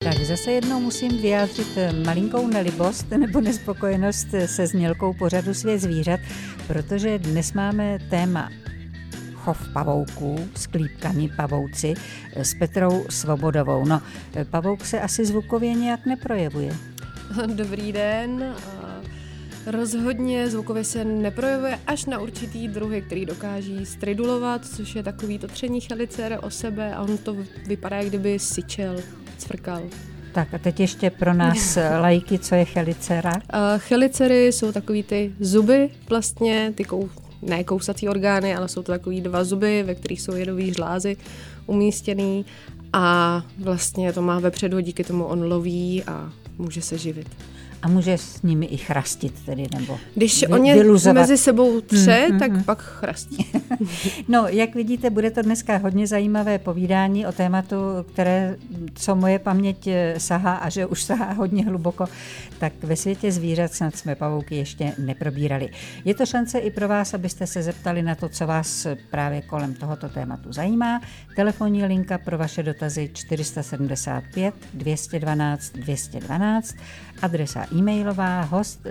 Tak zase jednou musím vyjádřit malinkou nelibost nebo nespokojenost se znělkou pořadu Svět zvířat, protože dnes máme téma chov pavouků, sklípkaní pavouci s Petrou Svobodovou. No, pavouk se asi zvukově nějak neprojevuje. Dobrý den. Rozhodně zvukově se neprojevuje až na určitý druhy, který dokáží stridulovat, což je takový to tření chelicer o sebe a on to vypadá, jak kdyby syčel, cvrkal. Tak a teď ještě pro nás laiky, co je chelicera? Chelicery jsou takový ty zuby vlastně, ty ne kousací orgány, ale jsou to takový 2 zuby, ve kterých jsou jedový žlázy umístěný a vlastně to má vepředu, díky tomu on loví a může se živit. A může s nimi i chrastit tedy, nebo když oni vyluzovat. Mezi sebou tak pak chrastí. No, jak vidíte, bude to dneska hodně zajímavé povídání o tématu, které, co moje paměť sahá a že už sahá hodně hluboko, tak ve světě zvířat snad jsme pavouky ještě neprobírali. Je to šance i pro vás, abyste se zeptali na to, co vás právě kolem tohoto tématu zajímá. Telefonní linka pro vaše dotazy 475 212 212, adresa e-mailová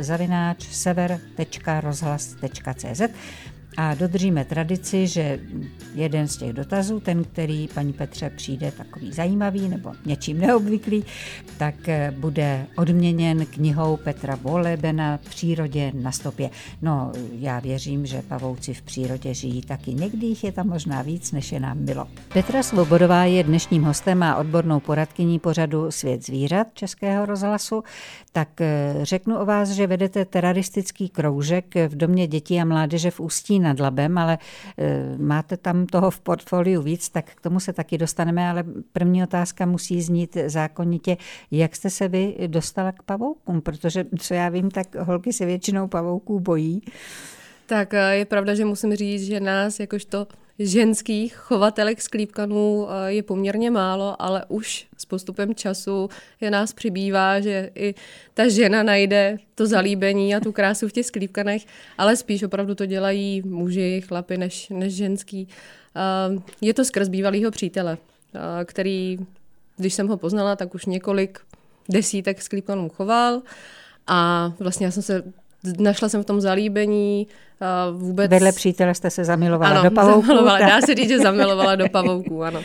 host@sever.rozhlas.cz a dodržíme tradici, že jeden z těch dotazů, ten, který paní Petře přijde takový zajímavý nebo něčím neobvyklý, tak bude odměněn knihou Petra Wohlebena V přírodě na stopě. No, já věřím, že pavouci v přírodě žijí taky. Někdy jich je tam možná víc, než je nám bylo. Petra Svobodová je dnešním hostem a odbornou poradkyní pořadu Svět zvířat Českého rozhlasu. Tak řeknu o vás, že vedete teraristický kroužek v Domě dětí a mládeže v Ústí nad Labem, ale máte tam toho v portfoliu víc, tak k tomu se taky dostaneme, ale první otázka musí znít zákonitě, jak jste se vy dostala k pavoukům, protože co já vím, tak holky se většinou pavouků bojí. Tak je pravda, že musím říct, že nás jakožto ženských chovatelek sklípkanů je poměrně málo, ale už s postupem času je nás přibývá, že i ta žena najde to zalíbení a tu krásu v těch sklípkanech, ale spíš opravdu to dělají muži, chlapi než ženský. Je to skrz bývalýho přítele, který, když jsem ho poznala, tak už několik desítek sklípkanů choval a vlastně našla jsem v tom zalíbení vůbec. Vedle přítele jste se zamilovala do pavouků. Dá se říct, že zamilovala do pavouků, ano.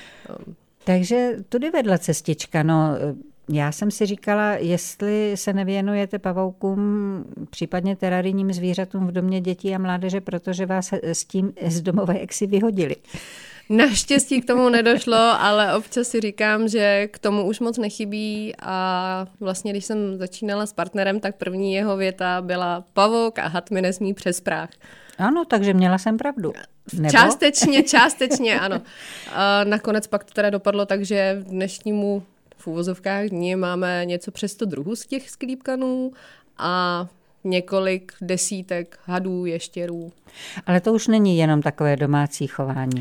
Takže tudy vedla cestička, no. Já jsem si říkala, jestli se nevěnujete pavoukům, případně terarijním zvířatům v Domě dětí a mládeže, protože vás s tím z domova jaksi vyhodili. Naštěstí k tomu nedošlo, ale občas si říkám, že k tomu už moc nechybí a vlastně, když jsem začínala s partnerem, tak první jeho věta byla pavouk a had mi nesmí přes práh. Ano, takže měla jsem pravdu. Nebo? Částečně, ano. A nakonec pak to teda dopadlo tak, že v dnešnímu v uvozovkách dní máme něco přes 100 druhů z těch sklípkanů a několik desítek hadů, ještěrů. Ale to už není jenom takové domácí chování.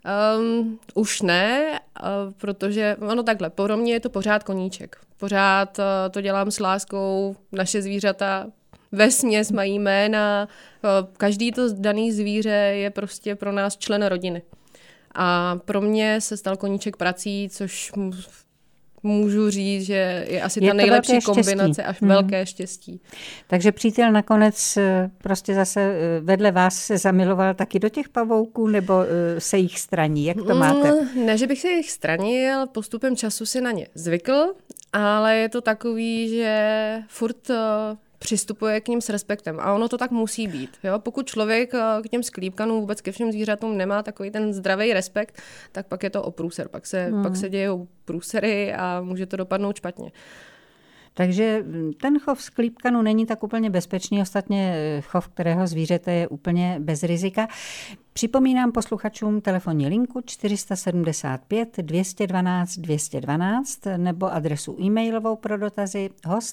Už ne, protože ono takhle, pro mě je to pořád koníček. Pořád to dělám s láskou, naše zvířata vesměs mají jména, každý to daný zvíře je prostě pro nás člen rodiny. A pro mě se stal koníček prací, což můžu říct, že je asi ta nejlepší kombinace až velké štěstí. Takže přítel nakonec prostě zase vedle vás se zamiloval taky do těch pavouků, nebo se jich straní? Jak to máte? Ne, že bych se jich stranil, postupem času si na ně zvykl, ale je to takový, že furt přistupuje k ním s respektem. A ono to tak musí být. Jo? Pokud člověk k těm sklípkanům, vůbec ke všem zvířatům nemá takový ten zdravý respekt, tak pak je to o průser. Pak se dějou průsery a může to dopadnout špatně. Takže ten chov sklípkanů není tak úplně bezpečný, ostatně chov kterého zvířete je úplně bez rizika. Připomínám posluchačům telefonní linku 475 212 212 nebo adresu e-mailovou pro dotazy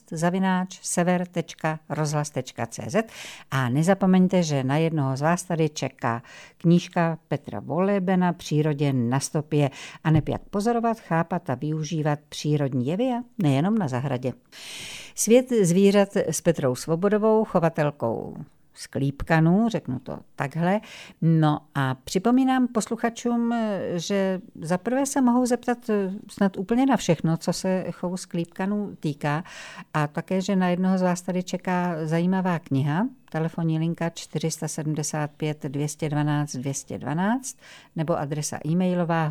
host@sever.rozhlas.cz a nezapomeňte, že na jednoho z vás tady čeká knížka Petra Wohlebena Přírodě na stopě a neb jak pozorovat, chápat a využívat přírodní jevy a nejenom na zahradě. Svět zvířat s Petrou Svobodovou, chovatelkou sklípkanů, řeknu to takhle. No a připomínám posluchačům, že zaprvé se mohou zeptat snad úplně na všechno, co se chovu sklípkanů týká, a také, že na jednoho z vás tady čeká zajímavá kniha, telefonní linka 475 212 212 nebo adresa e-mailová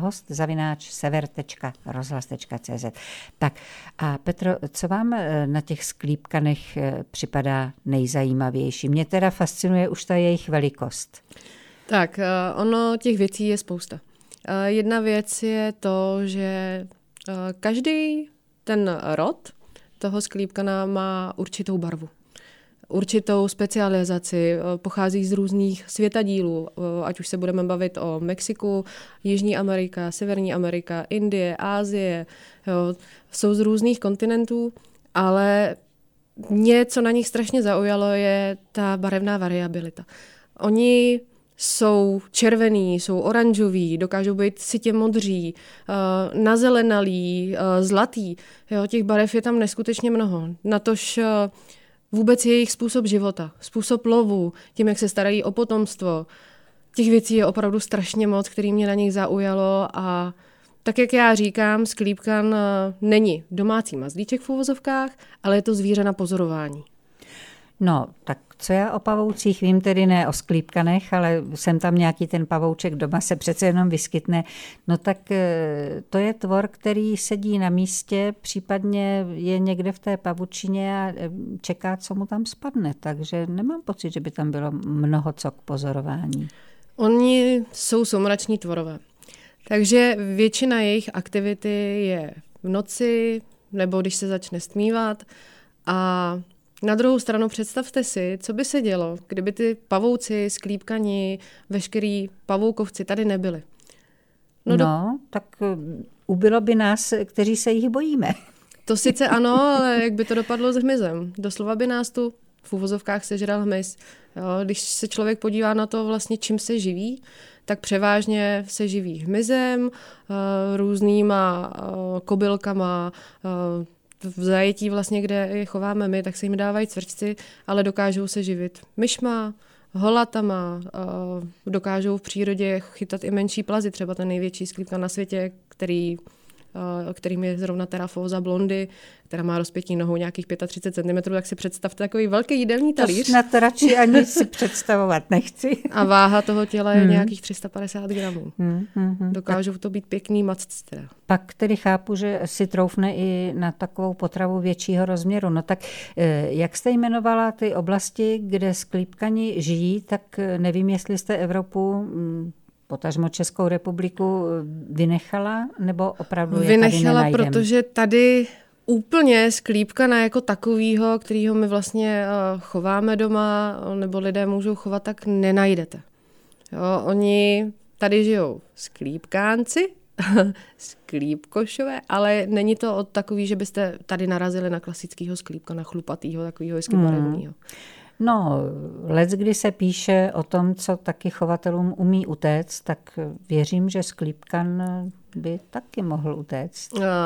host@sever.rozhlas.cz. Tak a Petro, co vám na těch sklípkanech připadá nejzajímavější? Mě teda fascinuje už ta jejich velikost. Tak, ono těch věcí je spousta. Jedna věc je to, že každý ten rod toho sklípkana má určitou barvu, určitou specializaci, pochází z různých světadílů, ať už se budeme bavit o Mexiku, Jižní Amerika, Severní Amerika, Indie, Asie, jo, jsou z různých kontinentů, ale mě, co na nich strašně zaujalo, je ta barevná variabilita. Oni jsou červený, jsou oranžoví, dokážou být sytě modří, nazelenalí, zlatý. Jo, těch barev je tam neskutečně mnoho. Natož vůbec jejich způsob života, způsob lovu, tím, jak se starají o potomstvo. Těch věcí je opravdu strašně moc, který mě na nich zaujalo, a tak, jak já říkám, sklípkan není domácí mazlíček v uvozovkách, ale je to zvíře na pozorování. No, tak co já o pavoucích vím, tedy ne o sklípkanech, ale sem tam nějaký ten pavouček doma se přece jenom vyskytne, no tak to je tvor, který sedí na místě, případně je někde v té pavučině a čeká, co mu tam spadne, takže nemám pocit, že by tam bylo mnoho co k pozorování. Oni jsou soumrační tvorové, takže většina jejich aktivity je v noci nebo když se začne stmívat. A na druhou stranu představte si, co by se dělo, kdyby ty pavouci, sklípkani, veškerý pavoukovci tady nebyli. Tak ubylo by nás, kteří se jich bojíme. To sice ano, ale jak by to dopadlo s hmyzem? Doslova by nás tu v uvozovkách sežral hmyz. Jo, když se člověk podívá na to vlastně, čím se živí, tak převážně se živí hmyzem, různýma kobylkama, v zajetí vlastně, kde je chováme my, tak se jim dávají cvrčci, ale dokážou se živit myšma, holatama, dokážou v přírodě chytat i menší plazy, třeba ten největší sklípkan na světě, kterým je zrovna Theraphosa blondy, která má rozpětí nohou nějakých 35 cm, tak si představte takový velký jídelní talíř. To snad radši ani si představovat nechci. A váha toho těla je nějakých 350 gramů. Dokážou to být pěkný macci teda. Pak tedy chápu, že si troufne i na takovou potravu většího rozměru. No tak jak jste jmenovala ty oblasti, kde sklípkani žijí, tak nevím, jestli jste Evropu, potažmo Českou republiku vynechala, nebo opravdu je tady nenajdem? Protože tady úplně sklípkana jako takovýho, kterýho my vlastně chováme doma, nebo lidé můžou chovat, tak nenajdete. Jo, oni tady žijou sklípkánci, sklípkošové, ale není to takový, že byste tady narazili na klasického sklípkana, chlupatýho, takovýho hezky barevného. No, leckdy se píše o tom, co taky chovatelům umí utéct, tak věřím, že sklípkan by taky mohl utéct.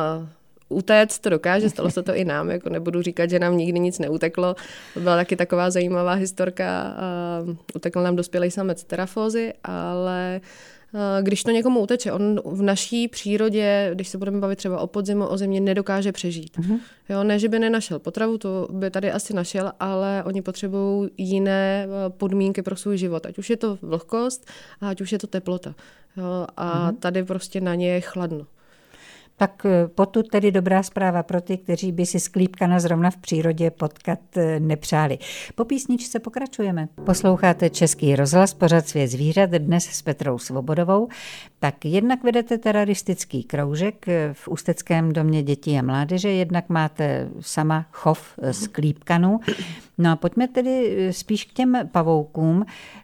Utéct to dokáže, stalo se to i nám, jako nebudu říkat, že nám nikdy nic neuteklo. Byla taky taková zajímavá historka, utekl nám dospělý samec Theraphosy, ale když to někomu uteče, on v naší přírodě, když se budeme bavit třeba o podzimu, o země, nedokáže přežít. Jo, ne, že by nenašel potravu, to by tady asi našel, ale oni potřebují jiné podmínky pro svůj život. Ať už je to vlhkost, a ať už je to teplota. Jo, a tady prostě na ně je chladno. Tak potud tedy dobrá zpráva pro ty, kteří by si sklípkana zrovna v přírodě potkat nepřáli. Po písničce pokračujeme. Posloucháte Český rozhlas, pořad Svět zvířat, dnes s Petrou Svobodovou. Tak jednak vedete teroristický kroužek v Ústeckém domě dětí a mládeže, jednak máte sama chov sklípkanů. No a pojďme tedy spíš k těm pavoukům.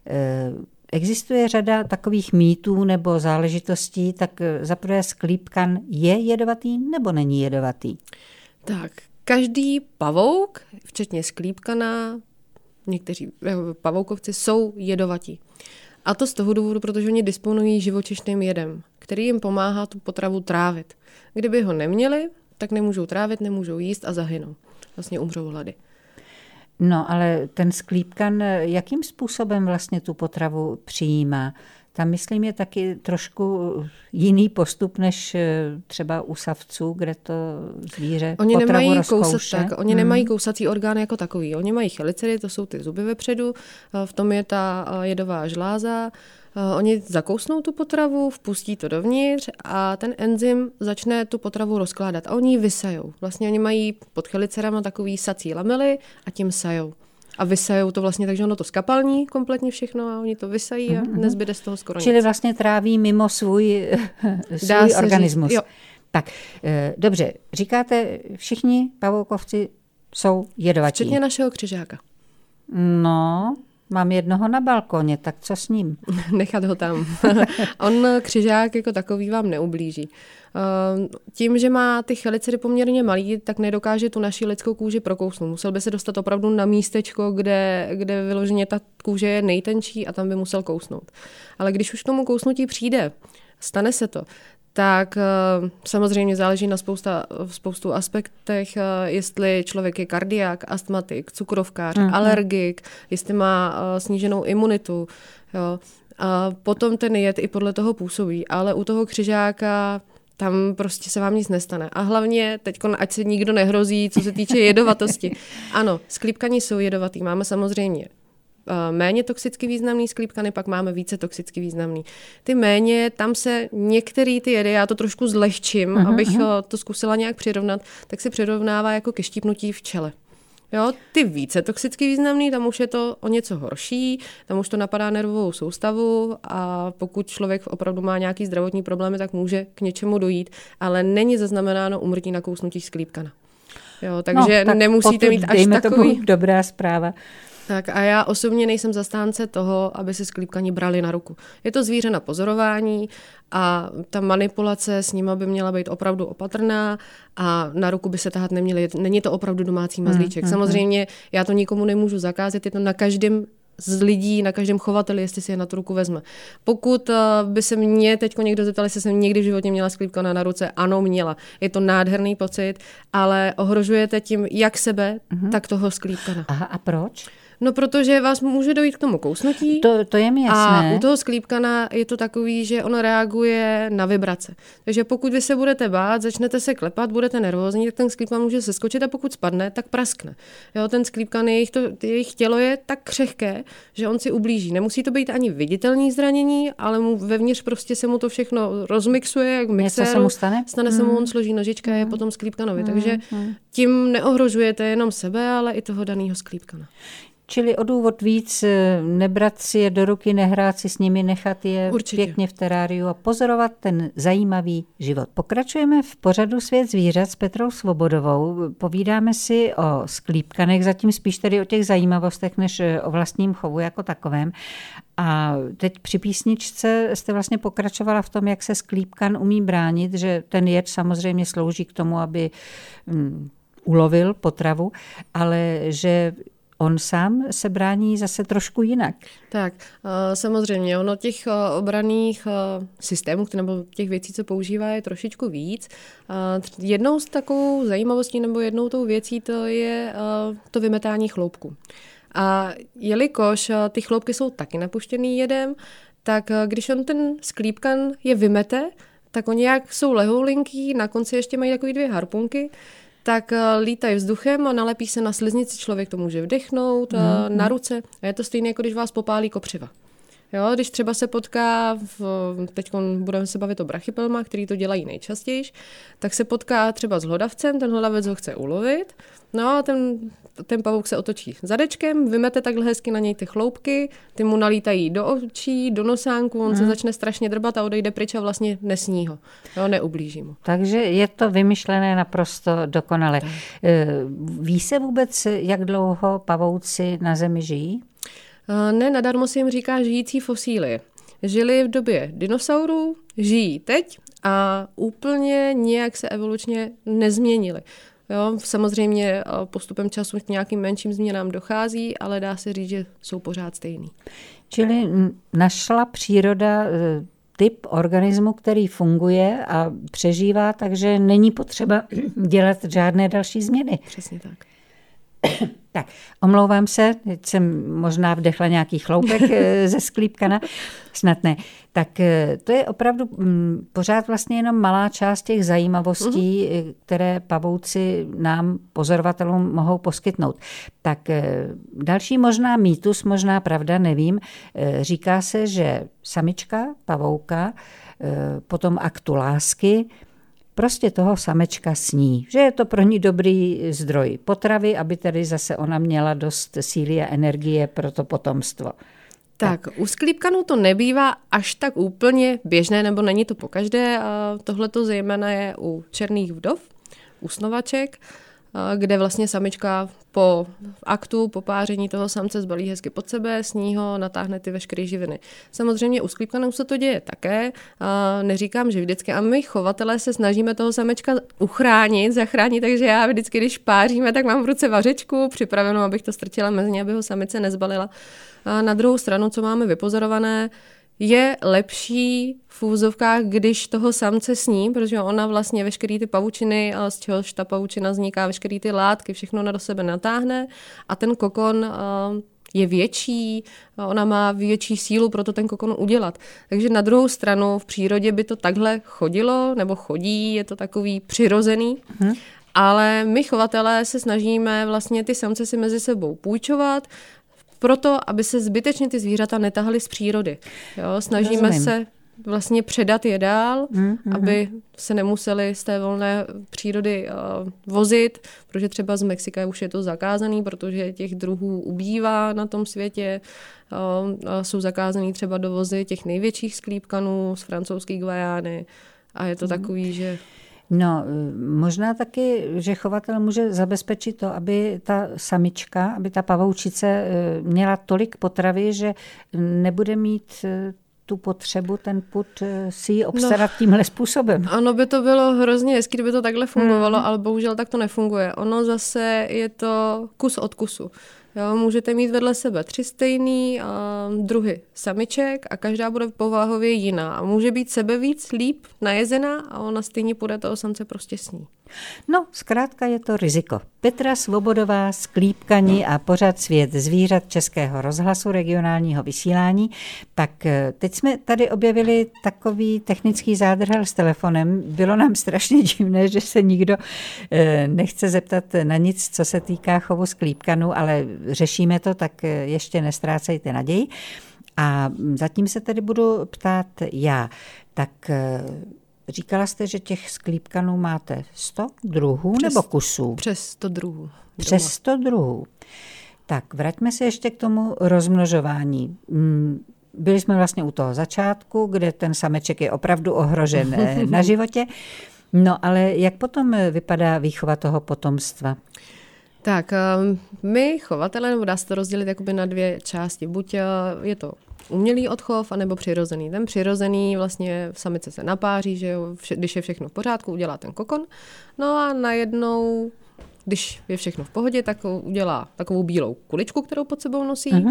Existuje řada takových mýtů nebo záležitostí, tak zaprvé sklípkan je jedovatý nebo není jedovatý? Tak, každý pavouk, včetně sklípkana, někteří pavoukovci jsou jedovatí. A to z toho důvodu, protože oni disponují živočišným jedem, který jim pomáhá tu potravu trávit. Kdyby ho neměli, tak nemůžou trávit, nemůžou jíst a zahynou. Vlastně umřou hlady. No, ale ten sklípkan, jakým způsobem vlastně tu potravu přijímá? Tam, myslím, je taky trošku jiný postup, než třeba u savců, kde to zvíře potravu rozkouše. Oni nemají kousací orgán jako takový. Oni mají chelicery, to jsou ty zuby vepředu, v tom je ta jedová žláza. Oni zakousnou tu potravu, vpustí to dovnitř a ten enzym začne tu potravu rozkládat a oni ji vysajou. Vlastně oni mají pod chelicerama takový sací lamely a tím sajou. A vysajou to vlastně tak, že ono to skapalní kompletně všechno a oni to vysají a nezbyde z toho skoro nic. Čili vlastně tráví mimo svůj organismus. Tak, dobře, říkáte, všichni pavoukovci jsou jedovatí. Včetně našeho křižáka. No, mám jednoho na balkoně, tak co s ním? Nechat ho tam. On křižák jako takový vám neublíží. Tím, že má ty chelicery poměrně malý, tak nedokáže tu naši lidskou kůži prokousnout. Musel by se dostat opravdu na místečko, kde vyloženě ta kůže je nejtenčí a tam by musel kousnout. Ale když už k tomu kousnutí přijde, stane se to, tak samozřejmě záleží na spoustu aspektech, jestli člověk je kardiák, astmatik, cukrovkář, alergik, jestli má sníženou imunitu. Jo. A potom ten jed i podle toho působí, ale u toho křižáka tam prostě se vám nic nestane. A hlavně teď, ať se nikdo nehrozí, co se týče jedovatosti. Ano, sklípkani jsou jedovatý. Máme samozřejmě méně toxicky významný sklípkany, pak máme více toxicky významný. Ty méně, tam se některé ty jedy, já to trošku zlehčím, abych to zkusila nějak přirovnat, tak se přirovnává jako ke štípnutí v čele. Jo, ty více toxicky významný, tam už je to o něco horší, tam už to napadá nervovou soustavu a pokud člověk opravdu má nějaký zdravotní problémy, tak může k něčemu dojít, ale není zaznamenáno úmrtí na kousnutí sklípkana. Jo, takže tak nemusíte mít až takový... Dobrá zpráva. Tak a já osobně nejsem zastánce toho, aby se sklípkani brali na ruku. Je to zvíře na pozorování a ta manipulace s nima by měla být opravdu opatrná a na ruku by se tahat neměli. Není to opravdu domácí mazlíček. Samozřejmě já to nikomu nemůžu zakázat, je to na každém z lidí, na každém chovateli, jestli si je na tu ruku vezme. Pokud by se mě teďko někdo zeptal, jestli jsem někdy v životě měla sklípkana na ruce, ano, měla. Je to nádherný pocit, ale ohrožujete tím jak sebe, tak toho sklípkana. Aha, a proč? No, protože vás může dojít k tomu kousnutí. To je mi jasné. A u toho sklípkana je to takový, že ono reaguje na vibrace. Takže pokud vy se budete bát, začnete se klepat, budete nervózní, tak ten sklípkan může seskočit a pokud spadne, tak praskne. Jo, ten sklípkan, jejich tělo je tak křehké, že on si ublíží. Nemusí to být ani viditelný zranění, ale vevnitř prostě se mu to všechno rozmixuje, jak mixéru. Něco se mu stane? Stane se mu, on složí nožička a je potom sklípkanovi. Takže tím neohrožujete jenom sebe, ale i toho daného sklípkana. Čili o důvod víc nebrat si je do ruky, nehrát si s nimi, nechat je pěkně v teráriu a pozorovat ten zajímavý život. Pokračujeme v pořadu Svět zvířat s Petrou Svobodovou. Povídáme si o sklípkanech, zatím spíš tedy o těch zajímavostech, než o vlastním chovu jako takovém. A teď při písničce jste vlastně pokračovala v tom, jak se sklípkan umí bránit, že ten jed samozřejmě slouží k tomu, aby ulovil potravu, ale že on sám se brání zase trošku jinak. Tak, samozřejmě, ono těch obranných systémů, nebo těch věcí, co používá, je trošičku víc. Jednou z takovou zajímavostí nebo jednou tou věcí to je to vymetání chloupku. A jelikož ty chloupky jsou taky napuštěný jedem, tak když on ten sklípkan je vymete, tak oni jak jsou lehoulinký, na konci ještě mají takový 2 harpunky, tak lítají vzduchem a nalepí se na sliznici, člověk to může vdechnout na ruce. A je to stejné, jako když vás popálí kopřiva. Jo, když třeba se potká, teď budeme se bavit o brachypelmách, který to dělají nejčastěji, tak se potká třeba s hlodavcem, ten hlodavec ho chce ulovit, no a ten pavouk se otočí zadečkem, vymete takhle hezky na něj ty chloupky, ty mu nalítají do očí, do nosánku, on se začne strašně drbat a odejde pryč a vlastně nesní ho, jo, neublíží mu. Takže je to vymyšlené naprosto dokonale. Ví se vůbec, jak dlouho pavouci na Zemi žijí? Ne, nadarmo se jim říká žijící fosílie. Žili v době dinosaurů, žijí teď a úplně nějak se evolučně nezměnili. Jo, samozřejmě postupem času k nějakým menším změnám dochází, ale dá se říct, že jsou pořád stejný. Čili našla příroda typ organismu, který funguje a přežívá, takže není potřeba dělat žádné další změny. Přesně tak. Tak, omlouvám se, teď jsem možná vdechla nějaký chloupek ze sklípkana, snad ne. Tak to je opravdu pořád vlastně jenom malá část těch zajímavostí, které pavouci nám, pozorovatelům, mohou poskytnout. Tak další možná mýtus, možná pravda, nevím. Říká se, že samička, pavouka, potom aktu lásky, prostě toho samečka sní, že je to pro ní dobrý zdroj potravy, aby tedy zase ona měla dost síly a energie pro to potomstvo. Tak, u sklípkanů to nebývá až tak úplně běžné, nebo není to pokaždé. Tohle to zejména je u černých vdov, u snovaček, kde vlastně samička po aktu, po páření toho samce zbalí hezky pod sebe, sní ho, natáhne ty veškeré živiny. Samozřejmě u sklípkanů se to děje také, neříkám, že vždycky, a my chovatelé se snažíme toho samečka uchránit, zachránit, takže já vždycky, když páříme, tak mám v ruce vařečku připravenou, abych to strčila mezi ně, aby ho samice nezbalila. A na druhou stranu, co máme vypozorované, je lepší v úzovkách, když toho samce sní, protože ona vlastně veškerý ty pavučiny, z čehož ta pavučina vzniká, veškerý ty látky, všechno ona do sebe natáhne a ten kokon je větší, ona má větší sílu pro to ten kokon udělat. Takže na druhou stranu v přírodě by to takhle chodilo, nebo chodí, je to takový přirozený, ale my chovatelé se snažíme vlastně ty samce si mezi sebou půjčovat, proto, aby se zbytečně ty zvířata netahaly z přírody. Jo, snažíme se vlastně předat je dál, aby se nemuseli z té volné přírody vozit, protože třeba z Mexika už je to zakázaný, protože těch druhů ubývá na tom světě. Jsou zakázaný třeba dovozy těch největších sklípkanů z francouzské Guajány a je to takový, že... No, možná taky, že chovatel může zabezpečit to, aby ta samička, aby ta pavoučice měla tolik potravy, že nebude mít tu potřebu, ten pud si ji obstarat tímhle způsobem. Ano, by to bylo hrozně hezky, kdyby to takhle fungovalo, ale bohužel tak to nefunguje. Ono zase je to kus od kusu. Jo, můžete mít vedle sebe 3 stejný druhy samiček a každá bude povahově jiná. A může být sebevíc líp najezená a ona stejně půjde toho samce prostě sní. No, zkrátka je to riziko. Petra Svobodová, Sklípkani a pořad Svět zvířat Českého rozhlasu regionálního vysílání. Tak teď jsme tady objevili takový technický zádrhel s telefonem. Bylo nám strašně divné, že se nikdo nechce zeptat na nic, co se týká chovu sklípkanů, ale řešíme to, tak ještě nestrácejte naději. A zatím se tedy budu ptát já. Tak říkala jste, že těch sklípkanů máte 100 druhů nebo kusů? Přes 100 druhů. Přes 100 druhů. Tak vraťme se ještě k tomu rozmnožování. Byli jsme vlastně u toho začátku, kde ten sameček je opravdu ohrožen na životě. No ale jak potom vypadá výchova toho potomstva? Tak, my chovatelé, nebo dá se to rozdělit jakoby na 2 části. Buď je to umělý odchov, anebo přirozený. Ten přirozený vlastně samice se napáří, že jo, když je všechno v pořádku, udělá ten kokon. No a najednou, když je všechno v pohodě, tak udělá takovou bílou kuličku, kterou pod sebou nosí.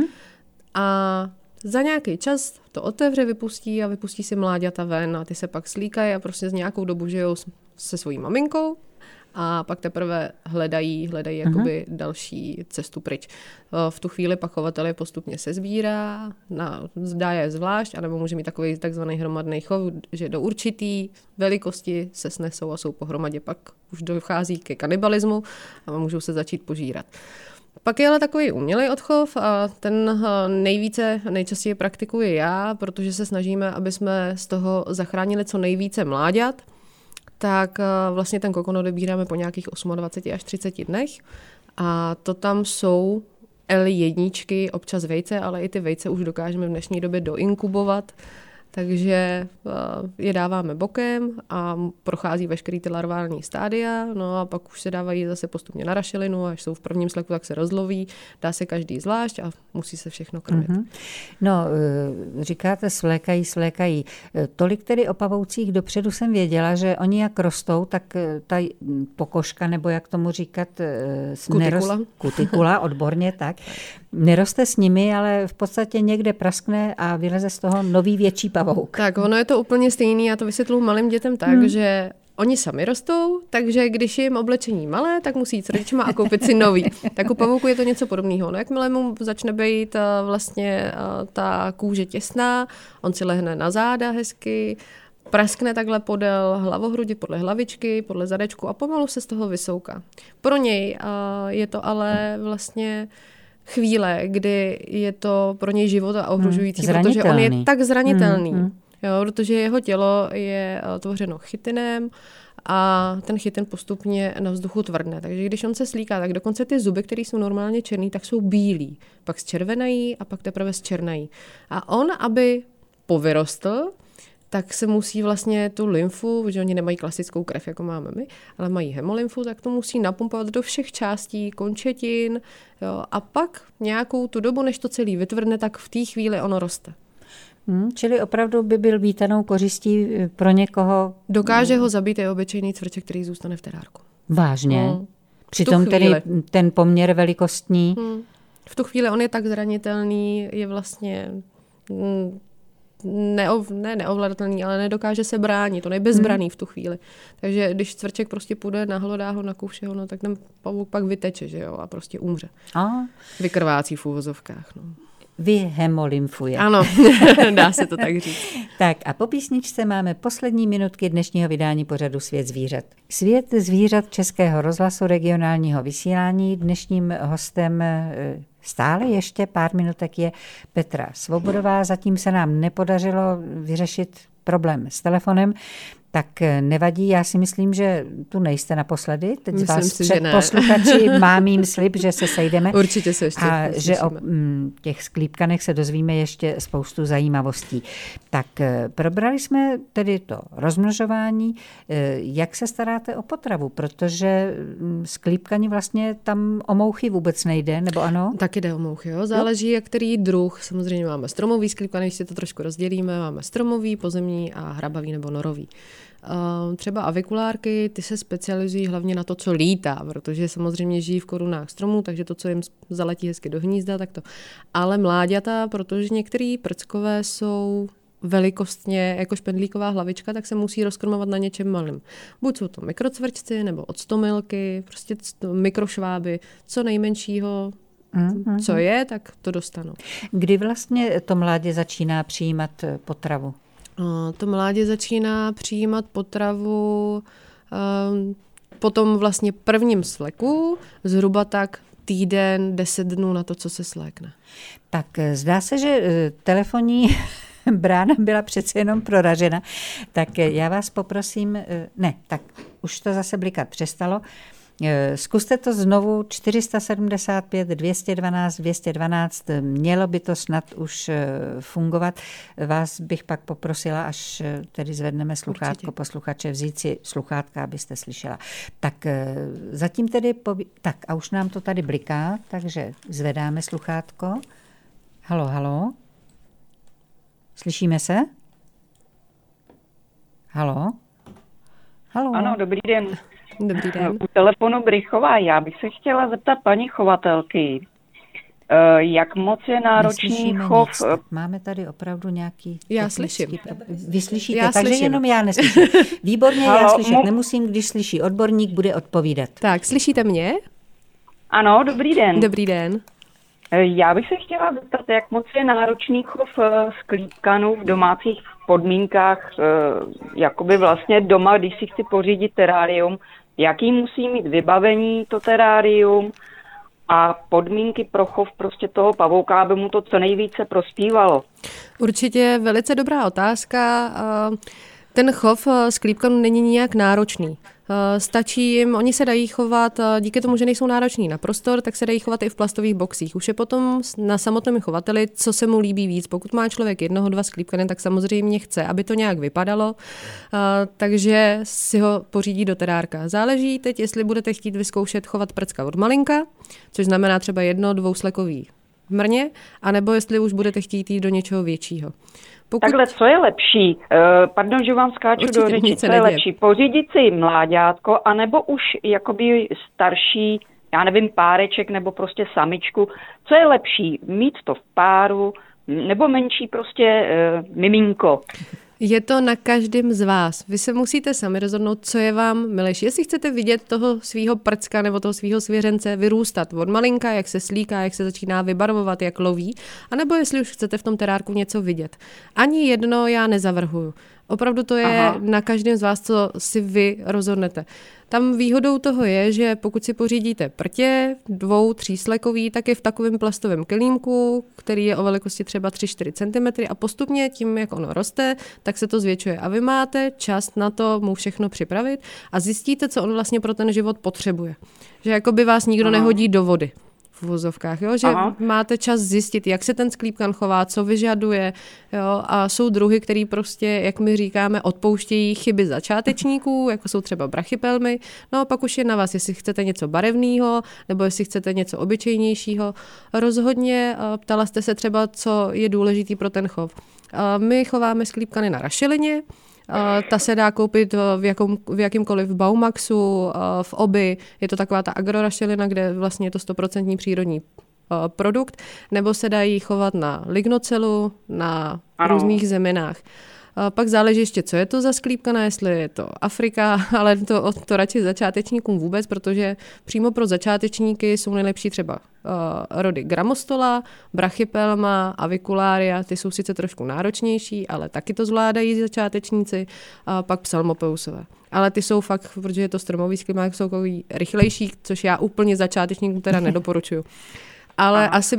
A za nějaký čas to otevře, vypustí a vypustí si mláďata ven a ty se pak slíkají a prostě z nějakou dobu žijou se svojí maminkou. A pak teprve hledají jakoby další cestu pryč. V tu chvíli pak chovatel je postupně sezbírá, dá je zvlášť, anebo může mít takový takzvaný hromadný chov, že do určitý velikosti se snesou a jsou pohromadě. Pak už dochází ke kanibalismu a můžou se začít požírat. Pak je ale takový umělej odchov a ten nejčastěji praktikuji já, protože se snažíme, aby jsme z toho zachránili co nejvíce mláďat. Tak vlastně ten kokon odebíráme po nějakých 28 až 30 dnech a to tam jsou L1, občas vejce, ale i ty vejce už dokážeme v dnešní době doinkubovat, takže je dáváme bokem a prochází veškerý ty larvální stádia, no a pak už se dávají zase postupně na rašelinu, až jsou v prvním sleku, tak se rozloví, dá se každý zvlášť a musí se všechno krmit. No, říkáte svlékají. Tolik tedy o pavoucích dopředu jsem věděla, že oni jak rostou, tak ta pokožka, nebo jak tomu říkat, kutikula, odborně tak, neroste s nimi, ale v podstatě někde praskne a vyleze z toho nový větší pavouk. Tak ono je to úplně stejný, já to vysvětluji malým dětem tak, že oni sami rostou, takže když je jim oblečení malé, tak musí jít s rodičima a koupit si nový. Tak u pavouku je to něco podobného. No, jakmile mu začne být vlastně ta kůže těsná, on si lehne na záda hezky, praskne takhle podél hlavohrudi, podle hlavičky, podle zadečku a pomalu se z toho vysouká. Pro něj je to ale vlastně chvíle, kdy je to pro něj život a ohrožující, protože on je tak zranitelný. Jo, protože jeho tělo je tvořeno chitinem a ten chitin postupně na vzduchu tvrdne. Takže když on se slíká, tak dokonce ty zuby, které jsou normálně černý, tak jsou bílí. Pak zčervenají a pak teprve zčernají. A on, aby povyrostl, tak se musí vlastně tu lymfu, protože oni nemají klasickou krev, jako máme my, ale mají hemolymfu, tak to musí napumpovat do všech částí končetin, jo, a pak nějakou tu dobu, než to celý vytvrdne, tak v té chvíli ono roste. Čili opravdu by byl vítanou kořistí pro někoho. Dokáže ho zabít i obyčejný cvrček, který zůstane v terárku. Vážně? Přitom tedy ten poměr velikostní. V tu chvíli on je tak zranitelný, je vlastně neovladatelný, ale nedokáže se bránit. On je bezbraný v tu chvíli. Takže když cvrček prostě půjde nahlodá ho na kůši, no, tak ten pavouk pak vyteče, že jo, a prostě umře. Vykrvácí v úvozovkách. No. Vyhemolymfuje. Ano, dá se to tak říct. Tak a po písničce máme poslední minutky dnešního vydání pořadu Svět zvířat. Svět zvířat Českého rozhlasu regionálního vysílání. Dnešním hostem stále ještě pár minutek je Petra Svobodová. Zatím se nám nepodařilo vyřešit problém s telefonem, tak nevadí, já si myslím, že tu nejste naposledy. Teď z vás posluchači mám jim slib, že se sejdeme. Určitě se ještě a že o těch sklípkanech se dozvíme ještě spoustu zajímavostí. Tak probrali jsme tedy to rozmnožování. Jak se staráte o potravu? Protože sklípkani vlastně tam o mouchy vůbec nejde, nebo ano? Taky jde o mouchy, jo. Záleží, jak který druh. Samozřejmě máme stromový sklípkany, když si to trošku rozdělíme, máme stromový, pozemní a hrabavý nebo norový. Třeba avikulárky, ty se specializují hlavně na to, co lítá, protože samozřejmě žijí v korunách stromů, takže to, co jim zaletí hezky do hnízda, tak to. Ale mláďata, protože některý prckové jsou velikostně jako špendlíková hlavička, tak se musí rozkrmovat na něčem malým. Buď jsou to mikrocvrčci, nebo octomilky, prostě mikrošváby, co nejmenšího, co je, tak to dostanou. Kdy vlastně to mládě začíná přijímat potravu? To mládě začíná přijímat potravu po tom vlastně prvním svleku, zhruba tak týden, 10 dnů na to, co se slékne. Tak zdá se, že telefonní brána byla přece jenom proražena. Tak já vás poprosím, tak už to zase blikat přestalo. Zkuste to znovu, 475 212 212, mělo by to snad už fungovat. Vás bych pak poprosila, až tedy zvedneme sluchátko, určitě, posluchače, vzít si sluchátka, abyste slyšela. Tak zatím tedy, tak a už nám to tady bliká, takže zvedáme sluchátko. Halo, halo. Slyšíme se? Halo? Halo? Ano, dobrý den. Dobrý den. U telefonu Brychová, já bych se chtěla zeptat paní chovatelky, jak moc je náročný chov. Nic. Máme tady opravdu nějaký... Já slyším. Vy slyšíte, já takže slyším. Jenom já neslyším. Výborně, já slyšet nemusím, když slyší odborník, bude odpovídat. Tak, slyšíte mě? Ano, dobrý den. Dobrý den. Já bych se chtěla zeptat, jak moc je náročný chov sklípkanů v domácích podmínkách, jakoby vlastně doma, když si chci pořídit terárium, jaký musí mít vybavení to terárium a podmínky pro chov prostě toho pavouka, aby mu to co nejvíce prospívalo. Určitě velice dobrá otázka. Ten chov sklípkanů není nijak náročný. Stačí jim, oni se dají chovat, díky tomu, že nejsou nároční na prostor, tak se dají chovat i v plastových boxích. Už je potom na samotném chovateli, co se mu líbí víc. Pokud má člověk 1-2 sklípkany, tak samozřejmě chce, aby to nějak vypadalo, takže si ho pořídí do terárka. Záleží teď, jestli budete chtít vyzkoušet chovat prcka od malinka, což znamená třeba 1-2 slekový mrně, anebo jestli už budete chtít jít do něčeho většího. Takhle, co je lepší? Pardon, že vám skáču do řeči. Co je lepší? Pořídit si mláďátko, anebo už jakoby starší, já nevím, páreček nebo prostě samičku. Co je lepší? Mít to v páru nebo menší prostě miminko? Je to na každém z vás. Vy se musíte sami rozhodnout, co je vám milejší. Jestli chcete vidět toho svého prcka nebo toho svého svěřence vyrůstat od malinka, jak se slíká, jak se začíná vybarvovat, jak loví, anebo jestli už chcete v tom terárku něco vidět. Ani jedno já nezavrhuju. Opravdu to je na každém z vás, co si vy rozhodnete. Tam výhodou toho je, že pokud si pořídíte prtě 2, 3 slekový, tak je v takovém plastovém kelímku, který je o velikosti třeba 3-4 cm a postupně tím, jak ono roste, tak se to zvětšuje. A vy máte čas na to mu všechno připravit a zjistíte, co on vlastně pro ten život potřebuje. Že jako by vás nikdo nehodí do vody. V vozovkách, jo? Že máte čas zjistit, jak se ten sklípkan chová, co vyžaduje, jo? A jsou druhy, který prostě, jak my říkáme, odpouštějí chyby začátečníků, jako jsou třeba brachypelmy, no a pak už je na vás, jestli chcete něco barevného, nebo jestli chcete něco obyčejnějšího. Rozhodně ptala jste se třeba, co je důležitý pro ten chov. My chováme sklípkany na rašelině. Ta se dá koupit v jakýmkoliv Baumaxu, v Obi. Je to taková ta agrorašelina, kde vlastně je to 100% přírodní produkt. Nebo se dají chovat na lignocelu, na různých zeminách. Pak záleží ještě, co je to za sklípkana, jestli je to Afrika, ale to radši začátečníkům vůbec, protože přímo pro začátečníky jsou nejlepší třeba rody Gramostola, Brachypelma, Avicularia, ty jsou sice trošku náročnější, ale taky to zvládají začátečníci, a pak Psalmopeusové. Ale ty jsou fakt, protože je to stromový sklípkán, jsou takový rychlejší, což já úplně začátečníkům teda nedoporučuju. Ale asi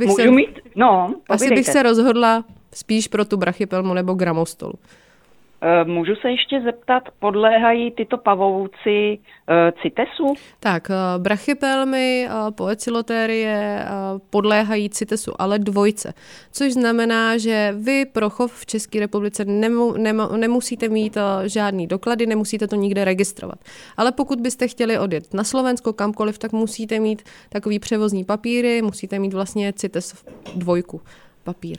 bych se rozhodla spíš pro tu Brachypelmu nebo Gramostolu. Můžu se ještě zeptat, podléhají tyto pavouci CITESu? Tak, brachypelmy, poecilotérie podléhají CITESu, ale 2. Což znamená, že vy pro chov v České republice nemusíte mít žádný doklady, nemusíte to nikde registrovat. Ale pokud byste chtěli odjet na Slovensko kamkoliv, tak musíte mít takový převozní papíry, musíte mít vlastně CITES 2 papír.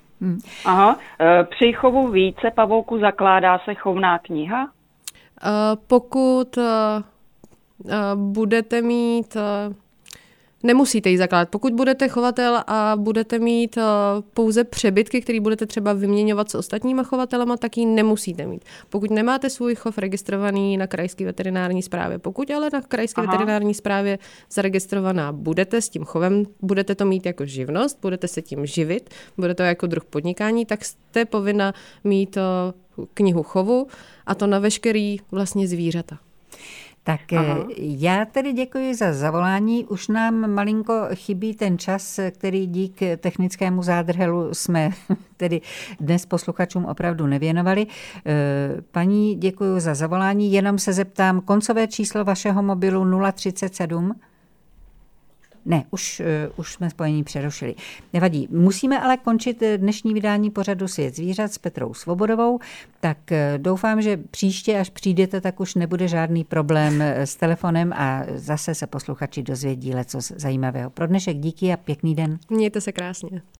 Při chovu více pavouků zakládá se chovná kniha? Pokud budete mít... Nemusíte ji zakládat. Pokud budete chovatel a budete mít pouze přebytky, které budete třeba vyměňovat s ostatníma chovatelama, tak ji nemusíte mít. Pokud nemáte svůj chov registrovaný na krajské veterinární správě, pokud ale na krajské veterinární správě zaregistrovaná budete s tím chovem, budete to mít jako živnost, budete se tím živit, bude to jako druh podnikání, tak jste povinna mít knihu chovu a to na veškerý vlastně zvířata. Tak já tedy děkuji za zavolání. Už nám malinko chybí ten čas, který dík technickému zádrhelu jsme tedy dnes posluchačům opravdu nevěnovali. Paní, děkuji za zavolání. Jenom se zeptám, koncové číslo vašeho mobilu 037? Ne, už jsme spojení přerušili. Nevadí. Musíme ale končit dnešní vydání pořadu Svět zvířat s Petrou Svobodovou, tak doufám, že příště, až přijdete, tak už nebude žádný problém s telefonem a zase se posluchači dozvědí leco zajímavého. Pro dnešek díky a pěkný den. Mějte se krásně.